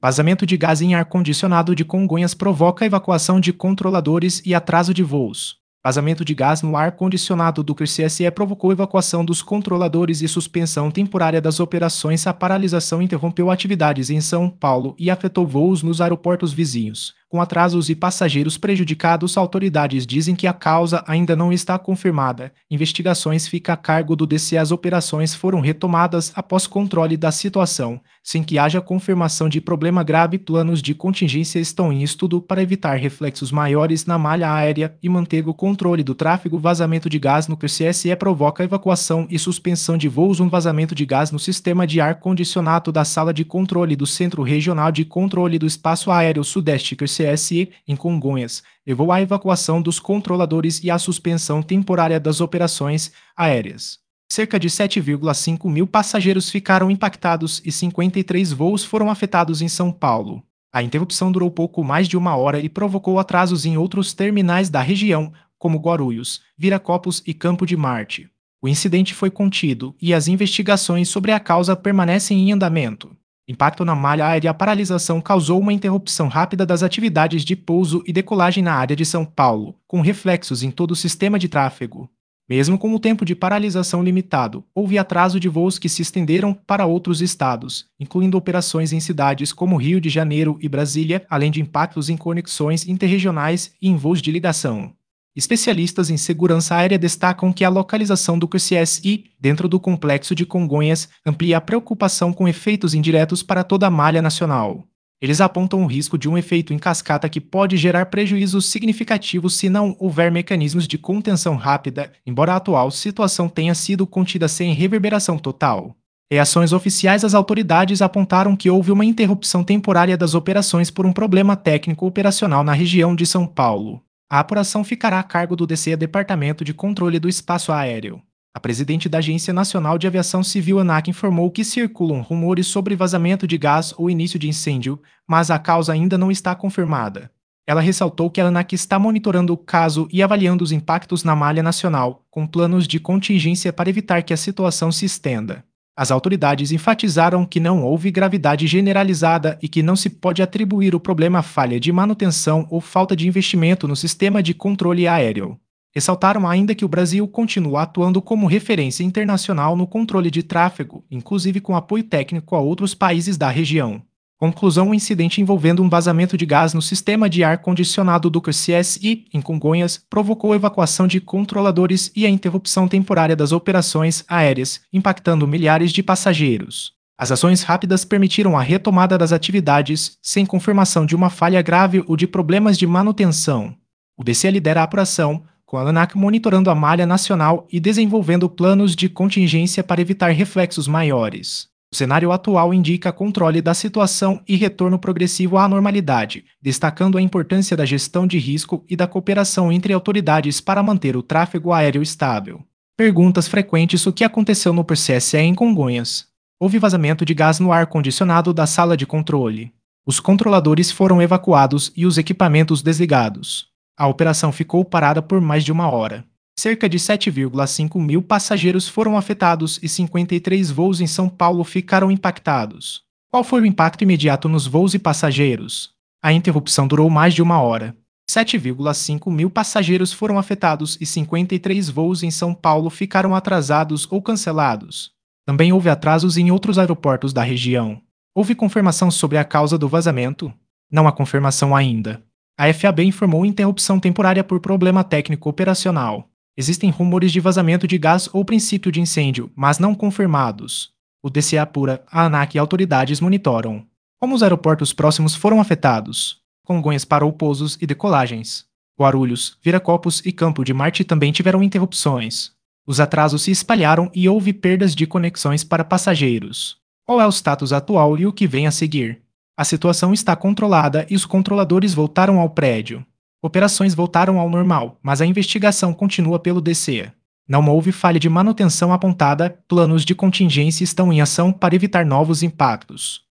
Vazamento de gás em ar-condicionado de Congonhas provoca evacuação de controladores e atraso de voos. Vazamento de gás no ar-condicionado do CSE provocou evacuação dos controladores e suspensão temporária das operações. A paralisação interrompeu atividades em São Paulo e afetou voos nos aeroportos vizinhos. Com atrasos e passageiros prejudicados, autoridades dizem que a causa ainda não está confirmada. Investigações ficam a cargo do DC. As operações foram retomadas após controle da situação, sem que haja confirmação de problema grave. Planos de contingência estão em estudo para evitar reflexos maiores na malha aérea e manter o controle do tráfego. Vazamento de gás no CSE provoca evacuação e suspensão de voos. Um vazamento de gás no sistema de ar-condicionado da sala de controle do Centro Regional de Controle do Espaço Aéreo Sudeste CSE, em Congonhas, levou à evacuação dos controladores e à suspensão temporária das operações aéreas. Cerca de 7,5 mil passageiros ficaram impactados e 53 voos foram afetados em São Paulo. A interrupção durou pouco mais de uma hora e provocou atrasos em outros terminais da região, como Guarulhos, Viracopos e Campo de Marte. O incidente foi contido e as investigações sobre a causa permanecem em andamento. Impacto na malha aérea. A paralisação causou uma interrupção rápida das atividades de pouso e decolagem na área de São Paulo, com reflexos em todo o sistema de tráfego. Mesmo com o tempo de paralisação limitado, houve atraso de voos que se estenderam para outros estados, incluindo operações em cidades como Rio de Janeiro e Brasília, além de impactos em conexões interregionais e em voos de ligação. Especialistas em segurança aérea destacam que a localização do CSI dentro do complexo de Congonhas amplia a preocupação com efeitos indiretos para toda a malha nacional. Eles apontam o risco de um efeito em cascata que pode gerar prejuízos significativos se não houver mecanismos de contenção rápida, embora a atual situação tenha sido contida sem reverberação total. Em ações oficiais, as autoridades apontaram que houve uma interrupção temporária das operações por um problema técnico operacional na região de São Paulo. A apuração ficará a cargo do DC, Departamento de Controle do Espaço Aéreo. A presidente da Agência Nacional de Aviação Civil, ANAC, informou que circulam rumores sobre vazamento de gás ou início de incêndio, mas a causa ainda não está confirmada. Ela ressaltou que a ANAC está monitorando o caso e avaliando os impactos na malha nacional, com planos de contingência para evitar que a situação se estenda. As autoridades enfatizaram que não houve gravidade generalizada e que não se pode atribuir o problema à falha de manutenção ou falta de investimento no sistema de controle aéreo. Ressaltaram ainda que o Brasil continua atuando como referência internacional no controle de tráfego, inclusive com apoio técnico a outros países da região. Conclusão: o incidente envolvendo um vazamento de gás no sistema de ar-condicionado do CSI, em Congonhas, provocou evacuação de controladores e a interrupção temporária das operações aéreas, impactando milhares de passageiros. As ações rápidas permitiram a retomada das atividades, sem confirmação de uma falha grave ou de problemas de manutenção. O DC lidera a apuração, com a ANAC monitorando a malha nacional e desenvolvendo planos de contingência para evitar reflexos maiores. O cenário atual indica controle da situação e retorno progressivo à normalidade, destacando a importância da gestão de risco e da cooperação entre autoridades para manter o tráfego aéreo estável. Perguntas frequentes: o que aconteceu no CSE em Congonhas? Houve vazamento de gás no ar-condicionado da sala de controle. Os controladores foram evacuados e os equipamentos desligados. A operação ficou parada por mais de uma hora. Cerca de 7,5 mil passageiros foram afetados e 53 voos em São Paulo ficaram impactados. Qual foi o impacto imediato nos voos e passageiros? A interrupção durou mais de uma hora. 7,5 mil passageiros foram afetados e 53 voos em São Paulo ficaram atrasados ou cancelados. Também houve atrasos em outros aeroportos da região. Houve confirmação sobre a causa do vazamento? Não há confirmação ainda. A FAB informou interrupção temporária por problema técnico operacional. Existem rumores de vazamento de gás ou princípio de incêndio, mas não confirmados. O DC apura, a ANAC e autoridades monitoram. Como os aeroportos próximos foram afetados? Congonhas parou pousos e decolagens. Guarulhos, Viracopos e Campo de Marte também tiveram interrupções. Os atrasos se espalharam e houve perdas de conexões para passageiros. Qual é o status atual e o que vem a seguir? A situação está controlada e os controladores voltaram ao prédio. Operações voltaram ao normal, mas a investigação continua pelo DC. Não houve falha de manutenção apontada, planos de contingência estão em ação para evitar novos impactos.